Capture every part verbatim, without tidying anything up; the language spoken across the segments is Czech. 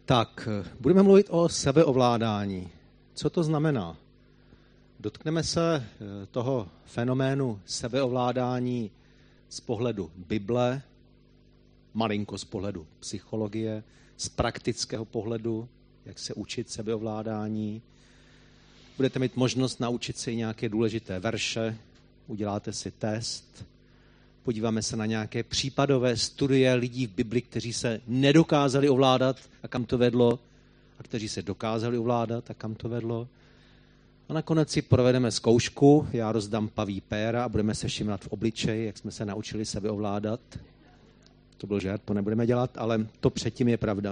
Tak, budeme mluvit o sebeovládání. Co to znamená? Dotkneme se toho fenoménu sebeovládání z pohledu Bible, malinko z pohledu psychologie, z praktického pohledu, jak se učit sebeovládání. Budete mít možnost naučit se nějaké důležité verše, uděláte si test, podíváme se na nějaké případové studie lidí v Bibli, kteří se nedokázali ovládat a kam to vedlo, a kteří se dokázali ovládat a kam to vedlo. A nakonec si provedeme zkoušku, já rozdám paví péra a budeme se všimnat v obličeji, jak jsme se naučili sebeovládat. To byl žert, to nebudeme dělat, ale to předtím je pravda.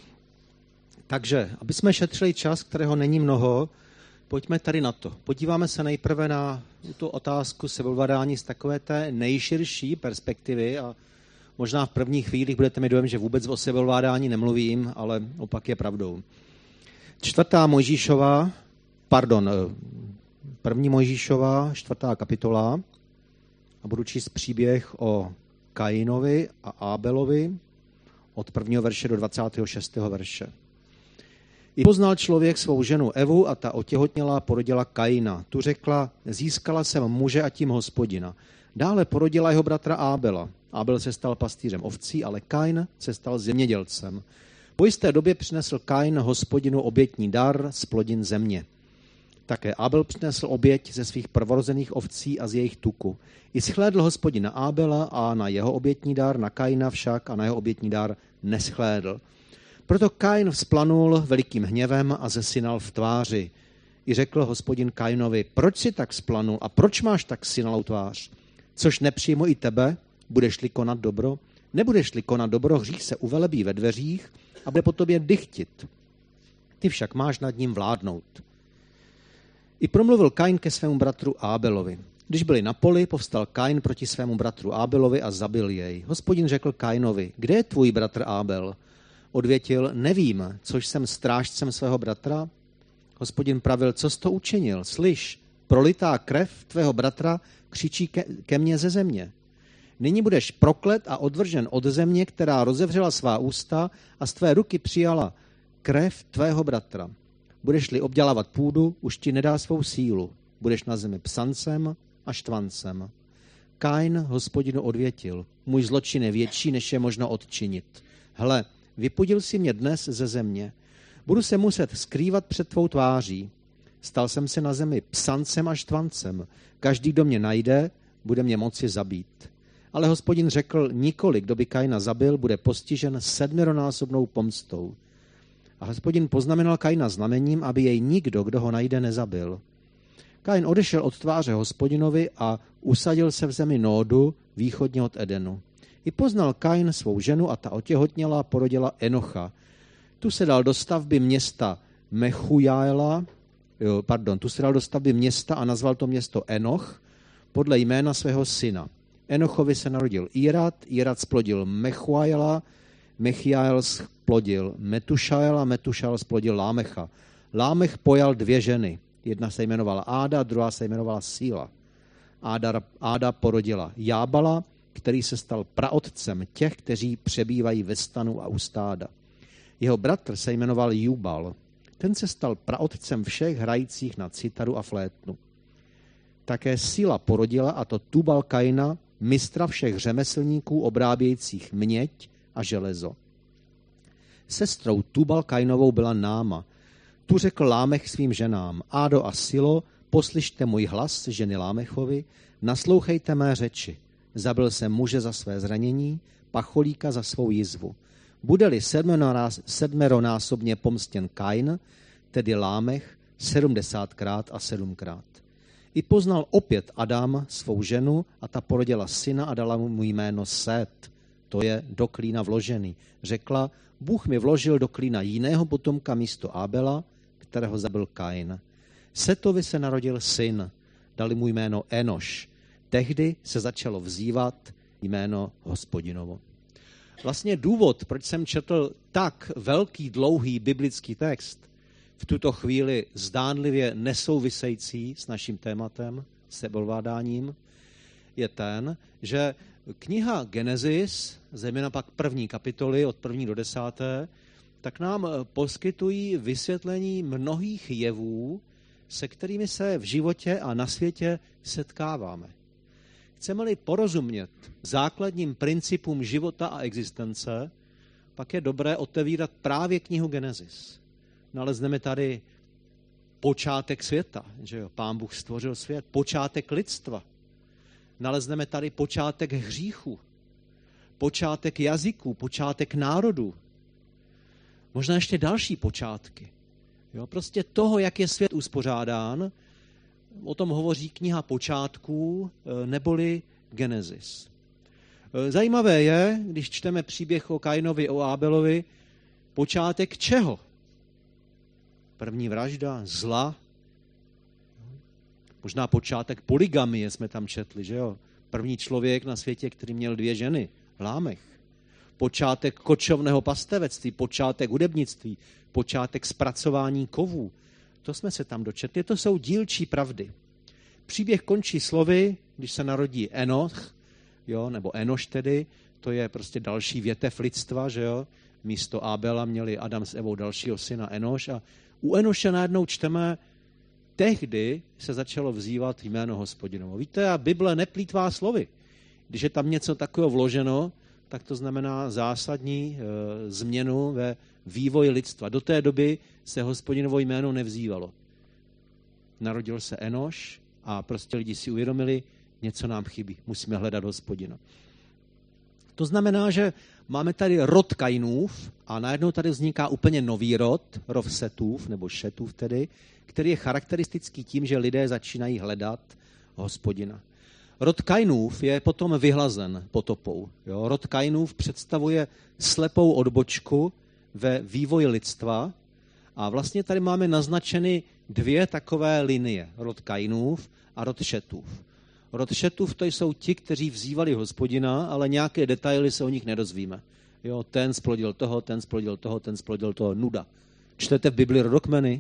Takže, aby jsme šetřili čas, kterého není mnoho, pojďme tady na to. Podíváme se nejprve na tu otázku sebeovládání z takové té nejširší perspektivy a možná v prvních chvílích budete mít dojem, že vůbec o sebeovládání nemluvím, ale opak je pravdou. Čtvrtá Mojžíšova, pardon, první Mojžíšova, čtvrtá kapitola a budu číst příběh o Kainovi a Ábelovi od prvního verše do dvacátého šestého verše. I poznal člověk svou ženu Evu a ta otěhotněla a porodila Kaina. Tu řekla, získala jsem muže a tím Hospodina. Dále porodila jeho bratra Ábela. Ábel se stal pastýřem ovcí, ale Kain se stal zemědělcem. Po jisté době přinesl Kain Hospodinu obětní dar z plodin země. Také Ábel přinesl oběť ze svých prvorozených ovcí a z jejich tuku. I shlédl Hospodin na Ábela a na jeho obětní dar, na Kaina však a na jeho obětní dar neschlédl. Proto Kain vzplanul velikým hněvem a zesinal v tváři. I řekl Hospodin Kainovi, proč si tak vzplanul a proč máš tak sinalou tvář? Což nepřijmu i tebe, budeš-li konat dobro? Nebudeš-li konat dobro, hřích se uvelebí ve dveřích a bude po tobě dychtit. Ty však máš nad ním vládnout. I promluvil Kain ke svému bratru Ábelovi. Když byli na poli, povstal Kain proti svému bratru Ábelovi a zabil jej. Hospodin řekl Kainovi, kde je tvůj bratr Ábel? Odvětil, nevím, což jsem strážcem svého bratra. Hospodin pravil, co jsi to učinil? Slyš, prolitá krev tvého bratra křičí ke, ke mně ze země. Nyní budeš proklet a odvržen od země, která rozevřela svá ústa a z tvé ruky přijala krev tvého bratra. Budeš-li obdělávat půdu, už ti nedá svou sílu. Budeš na zemi psancem a štvancem. Kain Hospodinu odvětil, můj zločin je větší, než je možno odčinit. Hle, vypudil si mě dnes ze země. Budu se muset skrývat před tvou tváří. Stal jsem se na zemi psancem a štvancem. Každý, kdo mě najde, bude mě moci zabít. Ale Hospodin řekl, nikoli, kdo by Kaina zabil, bude postižen sedmironásobnou pomstou. A Hospodin poznamenal Kaina znamením, aby jej nikdo, kdo ho najde, nezabil. Kain odešel od tváře Hospodinovi a usadil se v zemi Nódu, východně od Edenu. I poznal Kain svou ženu a ta otěhotněla a porodila Enocha. Tu se dal do stavby města Mechujaela, jo, pardon, tu se dal do stavby města a nazval to město Enoch podle jména svého syna. Enochovi se narodil Irad, Irad splodil Mechujaela, Mechiael splodil Metušaela, Metušael splodil Lámecha. Lámech pojal dvě ženy. Jedna se jmenovala Áda, druhá se jmenovala Síla. Áda, Áda porodila Jábala, který se stal praotcem těch, kteří přebývají ve stanu a u stáda. Jeho bratr se jmenoval Jubal. Ten se stal praotcem všech hrajících na citaru a flétnu. Také Síla porodila, a to Tubal Kaina, mistra všech řemeslníků obrábějících měď a železo. Sestrou Tubal Kainovou byla Náma. Tu řekl Lámech svým ženám, Ádo a Silo, poslyšte můj hlas, ženy Lámechovi, naslouchejte mé řeči. Zabil jsem muže za své zranění, pacholíka za svou jizvu. Bude-li sedmeronásobně pomstěn Kain, tedy Lámech, sedmdesátkrát a sedmkrát. I poznal opět Adam svou ženu a ta porodila syna a dala mu jméno Sét, to je do klína vložený. Řekla, Bůh mi vložil do klína jiného potomka místo Ábela, kterého zabil Kain. Setovi se narodil syn, dali mu jméno Enoš. Tehdy se začalo vzývat jméno Hospodinovo. Vlastně důvod, proč jsem četl tak velký, dlouhý biblický text, v tuto chvíli zdánlivě nesouvisející s naším tématem, sebeovládáním, je ten, že kniha Genesis, zejména pak první kapitoly od první do desáté, tak nám poskytují vysvětlení mnohých jevů, se kterými se v životě a na světě setkáváme. Chceme-li porozumět základním principům života a existence, pak je dobré otevírat právě knihu Genesis. Nalezneme tady počátek světa, že jo? Pán Bůh stvořil svět, počátek lidstva. Nalezneme tady počátek hříchu, počátek jazyků, počátek národů. Možná ještě další počátky. Jo? Prostě toho, jak je svět uspořádán, o tom hovoří kniha počátků, neboli Genesis. Zajímavé je, když čteme příběh o Kainovi, o Ábelovi, počátek čeho? První vražda, zla, možná počátek polygamie jsme tam četli, že jo? První člověk na světě, který měl dvě ženy, Lámech. Počátek kočovného pastevectví, počátek hudebnictví, počátek zpracování kovů. To jsme se tam dočetli, to jsou dílčí pravdy. Příběh končí slovy, když se narodí Enoch, jo, nebo Enoš tedy, to je prostě další větev lidstva, že jo. Místo Ábela měli Adam s Evou dalšího syna Enoš a u Enoše najednou čteme, tehdy se začalo vzývat jméno Hospodinovo. Víte, a Bible neplýtvá slovy. Když je tam něco takového vloženo, tak to znamená zásadní e, změnu ve vývoji lidstva. Do té doby se Hospodinovo jméno nevzývalo. Narodil se Enoš a prostě lidi si uvědomili, něco nám chybí, musíme hledat Hospodina. To znamená, že máme tady rod Kainův a najednou tady vzniká úplně nový rod, rod Setův, nebo Šetův tedy, který je charakteristický tím, že lidé začínají hledat Hospodina. Rod Kainův je potom vyhlazen potopou. Jo? Rod Kainův představuje slepou odbočku ve vývoji lidstva a vlastně tady máme naznačeny dvě takové linie. Rod Kainův a rod Šetův. Rod Šetův to jsou ti, kteří vzývali Hospodina, ale nějaké detaily se o nich nedozvíme. Jo, ten splodil toho, ten splodil toho, ten splodil toho. Nuda. Čtete v Bibli rodokmeny?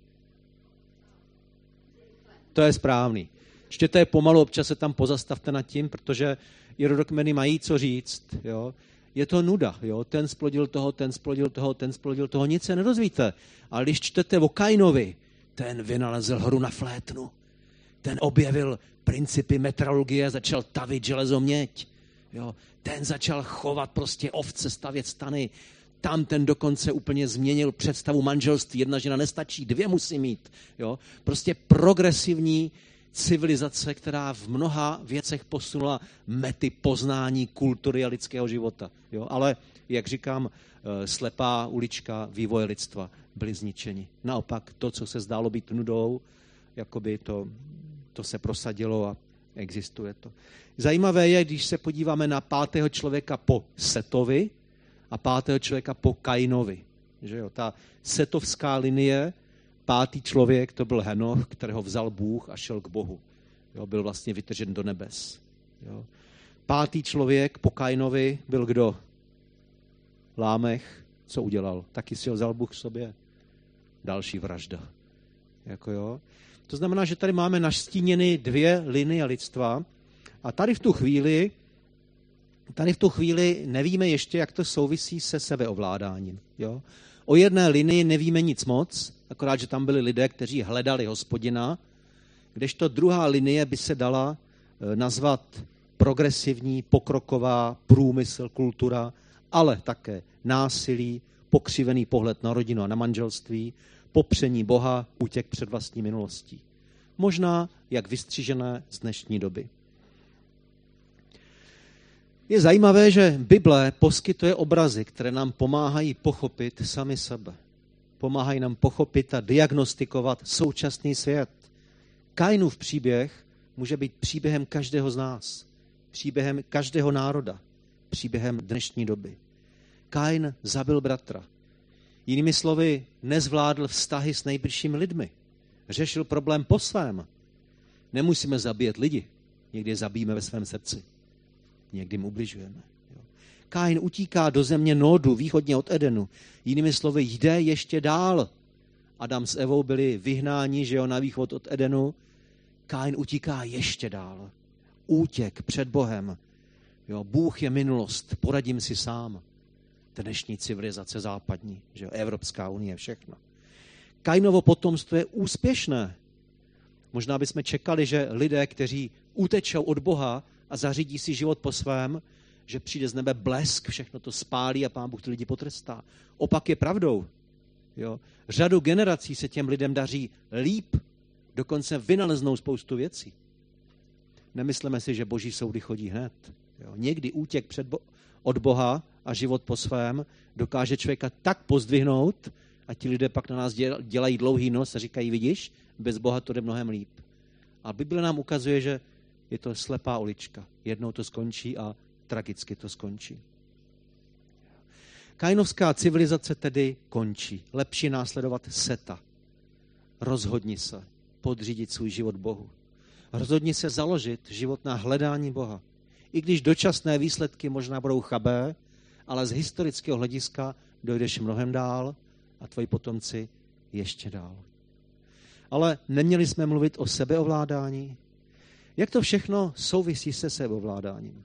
To je správný. Čtěte je pomalu, občas se tam pozastavte nad tím, protože i rodokmeny mají co říct. Jo. Je to nuda. Jo. Ten splodil toho, ten splodil toho, ten splodil toho. Nic se nedozvíte. Ale když čtete o Kainovi, ten vynalezl hru na flétnu. Ten objevil principy metrologie, začal tavit železo měď. Jo. Ten začal chovat prostě ovce, stavět stany. Tam ten dokonce úplně změnil představu manželství. Jedna žena nestačí, dvě musí mít. Jo. Prostě progresivní civilizace, která v mnoha věcech posunula mety poznání kultury a lidského života. Jo. Ale, jak říkám, slepá ulička vývoje lidstva byli zničeni. Naopak to, co se zdálo být nudou, jakoby to, to se prosadilo a existuje to. Zajímavé je, když se podíváme na pátého člověka po Setovi a pátého člověka po Kainovi. Že jo? Ta setovská linie, pátý člověk, to byl Henoch, kterého vzal Bůh a šel k Bohu. Jo? Byl vlastně vytržen do nebes. Jo? Pátý člověk po Kainovi byl kdo? Lámech. Co udělal? Taky si ho vzal Bůh k sobě. Další vražda. Jako jo? To znamená, že tady máme naštíněny dvě linie lidstva a tady v tu chvíli, tady v tu chvíli nevíme ještě, jak to souvisí se sebeovládáním. Jo? O jedné linii nevíme nic moc, akorát, že tam byli lidé, kteří hledali Hospodina, kdežto druhá linie by se dala nazvat progresivní, pokroková, průmysl, kultura, ale také násilí, pokřivený pohled na rodinu a na manželství, popření Boha, útěk před vlastní minulostí. Možná jak vystřižené z dnešní doby. Je zajímavé, že Bible poskytuje obrazy, které nám pomáhají pochopit sami sebe. Pomáhají nám pochopit a diagnostikovat současný svět. Kainův příběh může být příběhem každého z nás, příběhem každého národa, příběhem dnešní doby. Kain zabil bratra. Jinými slovy, nezvládl vztahy s nejbližšími lidmi. Řešil problém po svém. Nemusíme zabíjet lidi. Někdy je zabijeme ve svém srdci. Někdy mu ubližujeme. Kain utíká do země Nódu, východně od Edenu. Jinými slovy, jde ještě dál. Adam s Evou byli vyhnáni, že jo, na východ od Edenu. Kain utíká ještě dál. Útěk před Bohem. Jo, Bůh je minulost, poradím si sám. dnešní civilizace západní, že jo, Evropská unie, všechno. Kainovo potomstvo je úspěšné. Možná bychom čekali, že lidé, kteří utečou od Boha a zařídí si život po svém, že přijde z nebe blesk, všechno to spálí a Pán Bůh ty lidi potrestá. Opak je pravdou. Jo. Řadu generací se těm lidem daří líp, dokonce vynaleznou spoustu věcí. Nemyslíme si, že boží soudy chodí hned. Jo. Někdy útěk před bo- od Boha a život po svém dokáže člověka tak pozdvihnout, a ti lidé pak na nás dělají dlouhý nos a říkají, vidíš, bez Boha to jde mnohem líp. A Bible nám ukazuje, že je to slepá ulička. Jednou to skončí a tragicky to skončí. Kainovská civilizace tedy končí. Lepší následovat Seta. Rozhodni se podřídit svůj život Bohu. Rozhodni se založit život na hledání Boha. I když dočasné výsledky možná budou chabé, ale z historického hlediska dojdeš mnohem dál a tvoji potomci ještě dál. Ale neměli jsme mluvit o sebeovládání? Jak to všechno souvisí se sebeovládáním?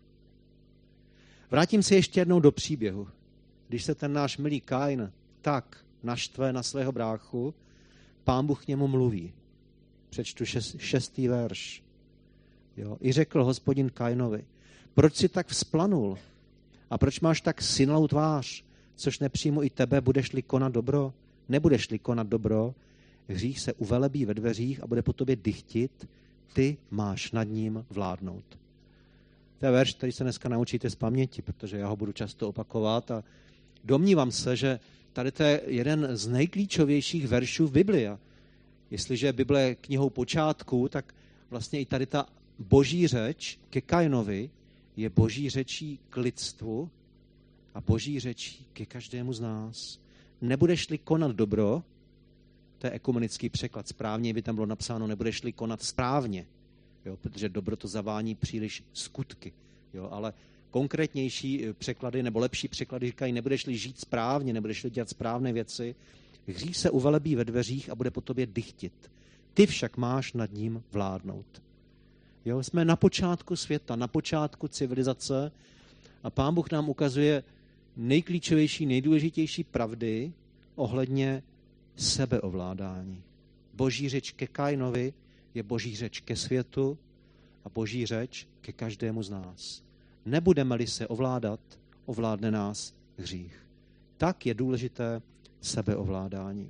Vrátím se ještě jednou do příběhu. Když se ten náš milý Kain tak naštve na svého bráchu, Pán Bůh k němu mluví. Přečtu šest, šestý verš. Jo. I řekl Hospodin Kainovi, proč jsi tak vzplanul? A proč máš tak synlou tvář? Což nepřijmu i tebe, budeš-li konat dobro? Nebudeš-li konat dobro, hřích se uvelebí ve dveřích a bude po tobě dychtit, ty máš nad ním vládnout. To je verš, který se dneska naučíte z paměti, protože já ho budu často opakovat a domnívám se, že tady to je jeden z nejklíčovějších veršů v Biblii. Jestliže Bible je knihou počátku, tak vlastně i tady ta boží řeč ke Kainovi je boží řečí k lidstvu a boží řečí ke každému z nás. Nebudeš-li konat dobro, to je ekumenický překlad, správně by tam bylo napsáno, nebudeš-li konat správně, jo, protože dobro to zavání příliš skutky, jo, ale konkrétnější překlady nebo lepší překlady říkají, nebudeš-li žít správně, nebudeš-li dělat správné věci, hřích se uvelebí ve dveřích a bude po tobě dychtit. Ty však máš nad ním vládnout. Jo, jsme na počátku světa, na počátku civilizace a Pán Bůh nám ukazuje nejklíčovější, nejdůležitější pravdy ohledně sebeovládání. Boží řeč ke Kainovi je boží řeč ke světu a boží řeč ke každému z nás. Nebudeme-li se ovládat, ovládne nás hřích. Tak je důležité sebeovládání.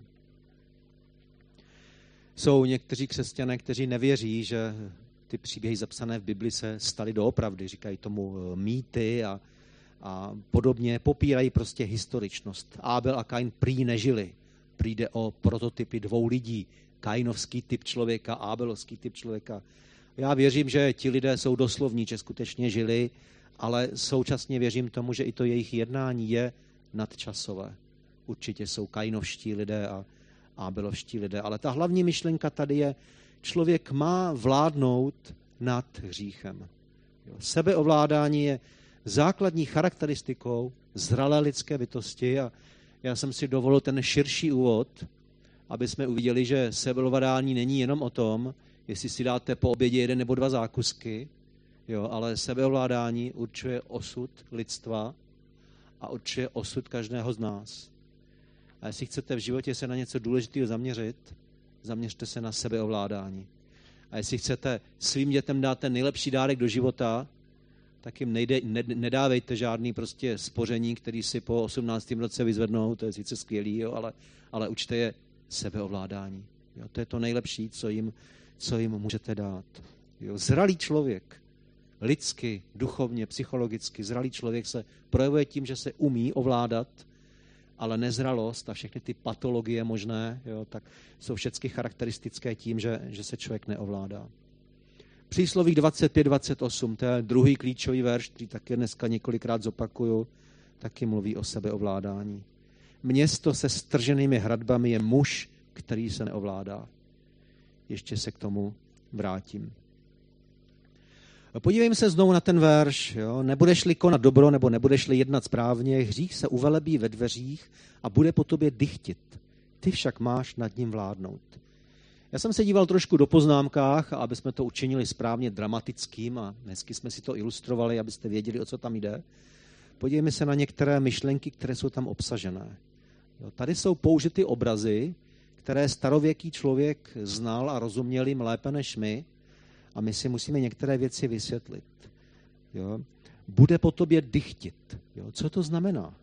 Jsou někteří křesťané, kteří nevěří, že ty příběhy zapsané v Bibli se staly doopravdy. Říkají tomu mýty a, a podobně. Popírají prostě historičnost. Ábel a Kain prý nežili. Přijde o prototypy dvou lidí. Kainovský typ člověka, Ábelovský typ člověka. Já věřím, že ti lidé jsou doslovní, že skutečně žili, ale současně věřím tomu, že i to jejich jednání je nadčasové. Určitě jsou kainovští lidé a ábelovští lidé, ale ta hlavní myšlenka tady je, člověk má vládnout nad hříchem. Sebeovládání je základní charakteristikou zralé lidské bytosti a já jsem si dovolil ten širší úvod, aby jsme uviděli, že sebeovládání není jenom o tom, jestli si dáte po obědě jeden nebo dva zákusky, jo, ale sebeovládání určuje osud lidstva a určuje osud každého z nás. A jestli chcete v životě se na něco důležitého zaměřit, zaměřte se na sebeovládání. A jestli chcete svým dětem dát ten nejlepší dárek do života, tak jim nejde, ne, nedávejte žádný prostě spoření, který si po osmnáctém roce vyzvednou, to je sice skvělý, jo, ale, ale učte je sebeovládání. Jo, to je to nejlepší, co jim, co jim můžete dát. Jo, zralý člověk, lidsky, duchovně, psychologicky, zralý člověk se projevuje tím, že se umí ovládat, ale nezralost a všechny ty patologie možné, jo, tak jsou všechny charakteristické tím, že, že se člověk neovládá. Přísloví dvacet pět dvacet osm, to je druhý klíčový verš, který také dneska několikrát zopakuju, taky mluví o sebeovládání. Město se strženými hradbami je muž, který se neovládá. Ještě se k tomu vrátím. Podívejme se znovu na ten verš. Jo? Nebudeš-li konat dobro, nebo nebudeš-li jednat správně, hřích se uvelebí ve dveřích a bude po tobě dychtit. Ty však máš nad ním vládnout. Já jsem se díval trošku do poznámkách, aby jsme to učinili správně dramatickým a hezky jsme si to ilustrovali, abyste věděli, o co tam jde. podívejme se na některé myšlenky, které jsou tam obsažené. Jo, tady jsou použity obrazy, které starověký člověk znal a rozuměl jim lépe než my, a my si musíme některé věci vysvětlit. Jo. Bude po tobě dychtit. Jo. Co to znamená?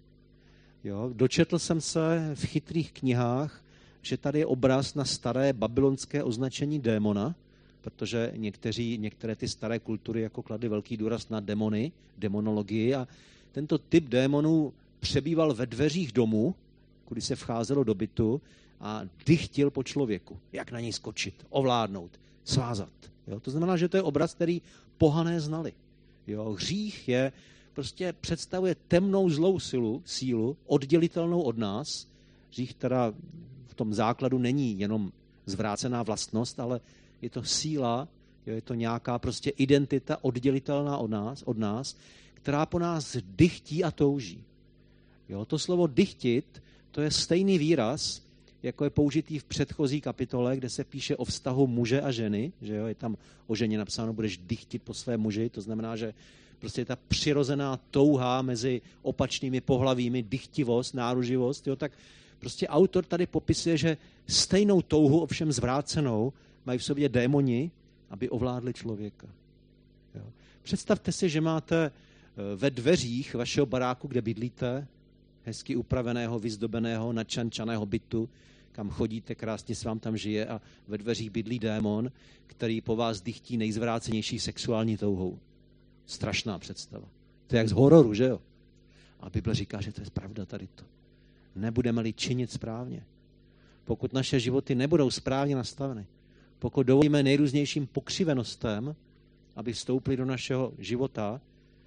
Jo. Dočetl jsem se v chytrých knihách, že tady je obraz na staré babylonské označení démona, protože někteří, některé ty staré kultury jako kladly velký důraz na demony, demonologii, a tento typ démonů přebýval ve dveřích domu, kudy se vcházelo do bytu, a dychtil po člověku. Jak na něj skočit, ovládnout, svázat. Jo? To znamená, že to je obraz, který pohané znali. Jo? Hřích je, prostě představuje temnou zlou silu, sílu, oddělitelnou od nás. Hřích teda v tom základu není jenom zvrácená vlastnost, ale je to síla, jo? Je to nějaká prostě identita oddělitelná od nás, od nás, která po nás dychtí a touží. Jo? To slovo dychtit, to je stejný výraz, jako je použitý v předchozí kapitole, kde se píše o vztahu muže a ženy, že jo, je tam o ženě napsáno, budeš dychtit po své muži, to znamená, že prostě je ta přirozená touha mezi opačnými pohlavími, dychtivost, náruživost, jo, tak prostě autor tady popisuje, že stejnou touhu, ovšem zvrácenou, mají v sobě démoni, aby ovládli člověka. Jo. Představte si, že máte ve dveřích vašeho baráku, kde bydlíte, hezky upraveného, vyzdobeného, načančaného bytu, kam chodíte, krásně se vám tam žije, a ve dveřích bydlí démon, který po vás dychtí nejzvrácenější sexuální touhou. Strašná představa. To je jak z hororu, že jo? A Bible říká, že to je pravda tady to. Nebudeme-li činit správně. Pokud naše životy nebudou správně nastaveny, pokud dovolíme nejrůznějším pokřivenostem, aby vstoupili do našeho života,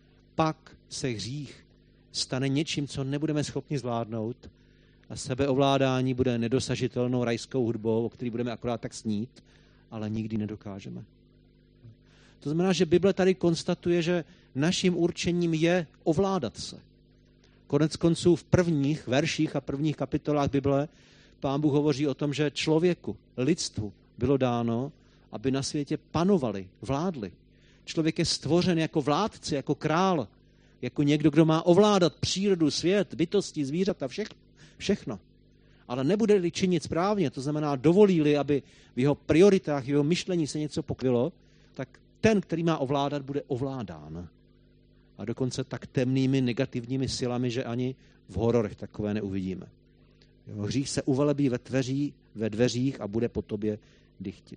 pak se hřích stane něčím, co nebudeme schopni zvládnout, a sebeovládání bude nedosažitelnou rajskou hudbou, o který budeme akorát tak snít, ale nikdy nedokážeme. To znamená, že Bible tady konstatuje, že naším určením je ovládat se. Konec konců v prvních verších a prvních kapitolách Bible Pán Bůh hovoří o tom, že člověku, lidstvu bylo dáno, aby na světě panovali, vládli. Člověk je stvořen jako vládce, jako král, jako někdo, kdo má ovládat přírodu, svět, bytosti, zvířata, všechno. všechno. Ale nebude-li činit správně, to znamená dovolí-li, aby v jeho prioritách, v jeho myšlení se něco pokrylo, tak ten, který má ovládat, bude ovládán. A dokonce tak temnými negativními silami, že ani v hororech takové neuvidíme. Jo, hřích se uvelebí ve, tveří, ve dveřích a bude po tobě dychtit.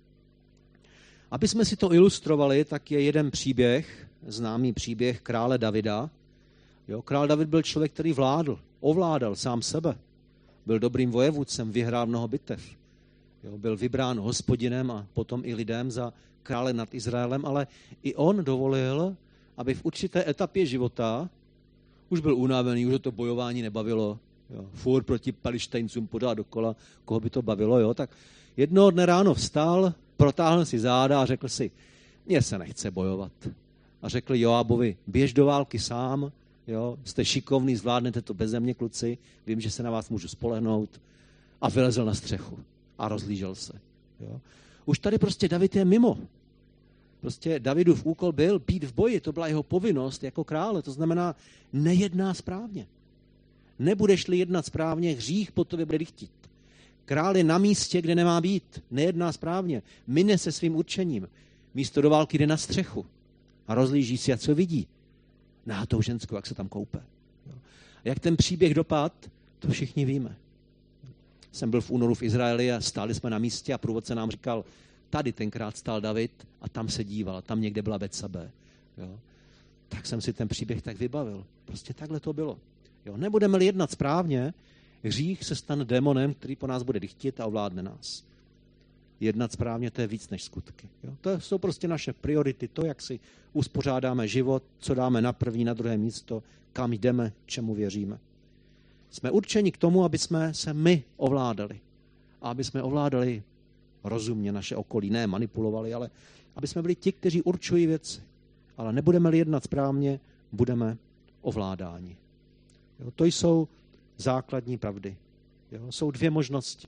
Aby jsme si to ilustrovali, tak je jeden příběh, známý příběh krále Davida. Jo, král David byl člověk, který vládl, ovládal sám sebe. Byl dobrým vojevůdcem, vyhrál mnoho bitev. Jo, byl vybrán Hospodinem a potom i lidem za krále nad Izraelem, ale i on dovolil, aby v určité etapě života už byl unavený, už to bojování nebavilo. Jo, furt proti Palištejncům podal dokola, koho by to bavilo. Jo, tak jednoho dne ráno vstal, protáhl si záda a řekl si, mně se nechce bojovat. A řekl Joábovi, běž do války sám, jo, jste šikovný, zvládnete to beze mě, kluci, vím, že se na vás můžu spolehnout. A vylezl na střechu a rozlížel se. Jo. Už tady prostě David je mimo. Prostě Davidův úkol byl být v boji, to byla jeho povinnost jako krále, to znamená nejedná správně. Nebudeš-li jednat správně, hřích po tobě bude dychtit. Král je na místě, kde nemá být, nejedná správně, mine se svým určením. Místo do války jde na střechu a rozlíží si, a co vidí. Nahatou ženskou, jak se tam koupe. A jak ten příběh dopad, to všichni víme. Jsem byl v únoru v Izraeli a stáli jsme na místě a průvodce nám říkal, tady tenkrát stál David a tam se díval, tam někde byla Betsabé. Jo. Tak jsem si ten příběh tak vybavil. Prostě takhle to bylo. Jo. Nebudeme-li jednat správně, hřích se stane démonem, který po nás bude dychtit a ovládne nás. Jednat správně, to je víc než skutky. Jo. To jsou prostě naše priority, to, jak si uspořádáme život, co dáme na první, na druhé místo, kam jdeme, čemu věříme. Jsme určeni k tomu, aby jsme se my ovládali. A aby jsme ovládali rozumně naše okolí, ne manipulovali, ale aby jsme byli ti, kteří určují věci. Ale nebudeme-li jednat správně, budeme ovládáni. Jo, to jsou základní pravdy. Jo, jsou dvě možnosti.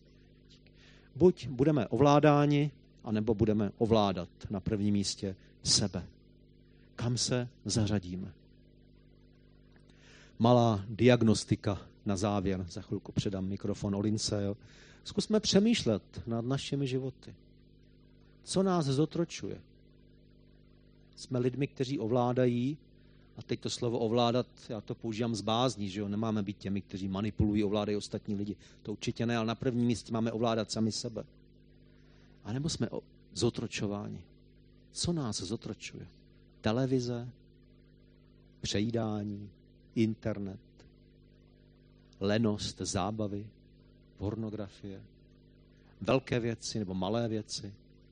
Buď budeme ovládáni, anebo budeme ovládat na prvním místě sebe. Kam se zařadíme? malá diagnostika na závěr. Za chvilku předám mikrofon Olince. Jo. Zkusme přemýšlet nad našimi životy. Co nás zotročuje? Jsme lidmi, kteří ovládají, a teď to slovo ovládat, já to používám z bázní, že jo, nemáme být těmi, kteří manipulují, ovládají ostatní lidi. To určitě ne, ale na prvním místě máme ovládat sami sebe. A nebo jsme zotročováni. Co nás zotročuje? Televize, přejídání, internet, lenost, zábavy, pornografie, velké věci nebo malé věci.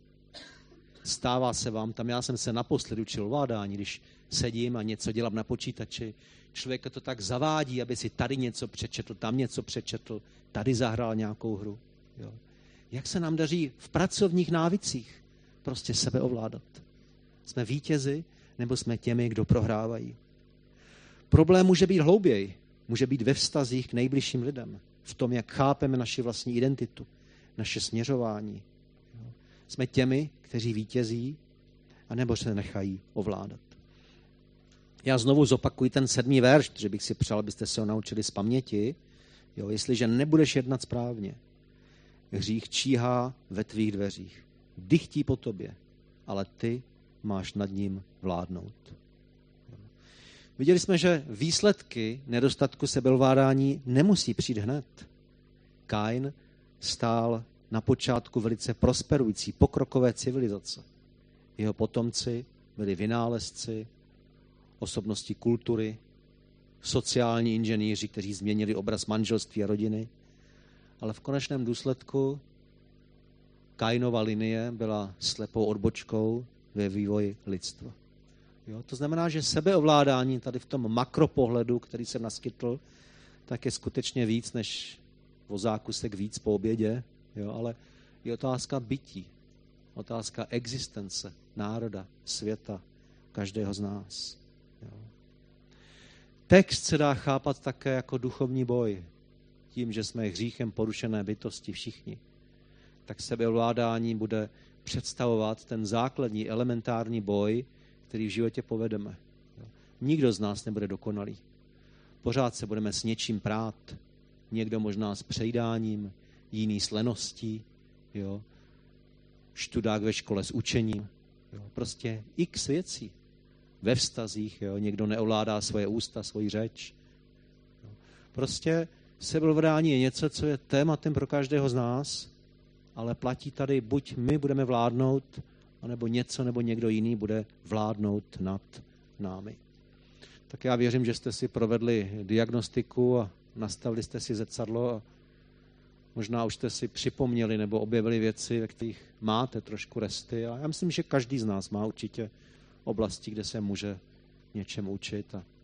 Stává se vám tam, já jsem se naposledy učil ovládání, když sedím a něco dělám na počítači, člověka to tak zavádí, aby si tady něco přečetl, tam něco přečetl, tady zahrál nějakou hru. Jo. Jak se nám daří v pracovních návicích prostě sebe ovládat? Jsme vítězi, nebo jsme těmi, kdo prohrávají? Problém může být hlouběji, může být ve vztazích k nejbližším lidem, v tom, jak chápeme naši vlastní identitu, naše směřování. Jsme těmi, kteří vítězí, anebo se nechají ovládat. Já znovu zopakuji ten sedmý verš, že bych si přál, abyste se ho naučili z paměti. Jo, jestliže nebudeš jednat správně, hřích číhá ve tvých dveřích. Dychtí po tobě, ale ty máš nad ním vládnout. Viděli jsme, že výsledky nedostatku sebeovládání nemusí přijít hned. Kain stál na počátku velice prosperující, pokrokové civilizace. Jeho potomci byli vynálezci, osobnosti kultury, sociální inženýři, kteří změnili obraz manželství a rodiny. Ale v konečném důsledku Kainova linie byla slepou odbočkou ve vývoji lidstva. Jo, to znamená, že sebeovládání tady v tom makropohledu, který jsem naskytl, tak je skutečně víc než o zákusek víc po obědě, jo, ale je otázka bytí, otázka existence národa, světa, každého z nás. Jo. Text se dá chápat také jako duchovní boj. Tím, že jsme hříchem porušené bytosti všichni, tak sebeovládání bude představovat ten základní elementární boj, který v životě povedeme. Jo. Nikdo z nás nebude dokonalý. Pořád se budeme s něčím prát. Někdo možná s přejídáním, jiný s leností, jo. Študák ve škole s učením. Jo. Prostě x věcí. Ve vztazích, jo. Někdo neovládá svoje ústa, svoji řeč. Jo. Prostě sebeovládání je něco, co je tématem pro každého z nás, ale platí tady, buď my budeme vládnout, anebo něco nebo někdo jiný bude vládnout nad námi. Tak já věřím, že jste si provedli diagnostiku a nastavili jste si zrcadlo a možná už jste si připomněli nebo objevili věci, ve kterých máte trošku resty. A já myslím, že každý z nás má určitě oblasti, kde se může něčem učit. A